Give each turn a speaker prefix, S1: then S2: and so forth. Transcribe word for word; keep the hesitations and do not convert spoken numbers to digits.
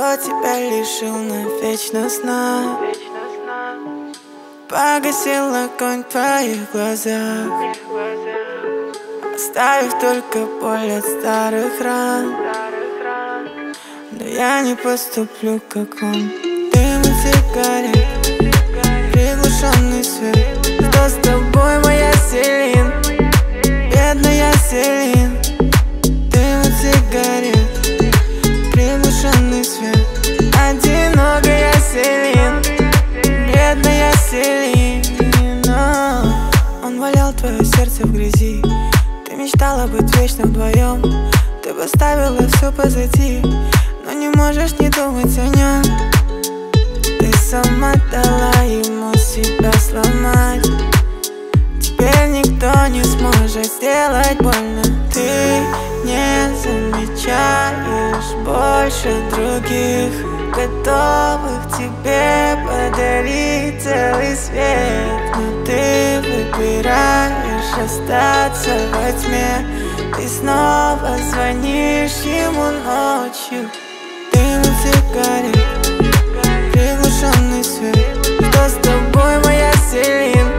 S1: кто тебя лишил навечно сна? Погасил огонь в твоих глазах, оставив только боль от старых ран. Но я не поступлю, как он. Дым от сигарет, приглушенный свет. Что с тобой, моя Селин? Бедная Селин. Дым от сигарет, приглушенный свет. Одинокая Селин, бедная Селина. Он валял твое сердце в грязи. Ты мечтала быть вечно вдвоем. Ты поставила все позади, но не можешь не думать о нем. Ты сама дала ему себя сломать. Теперь никто не сможет сделать больно. Ты не замечаешь больше других, готовых тебе подарить целый свет. Но ты выбираешь остаться во тьме. Ты снова звонишь ему ночью. Дым от сигарет, приглушенный свет. Что с тобой, моя Селина?